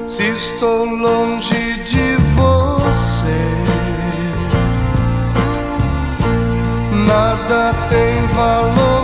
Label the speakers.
Speaker 1: Se estou longe de você, nada tem valor.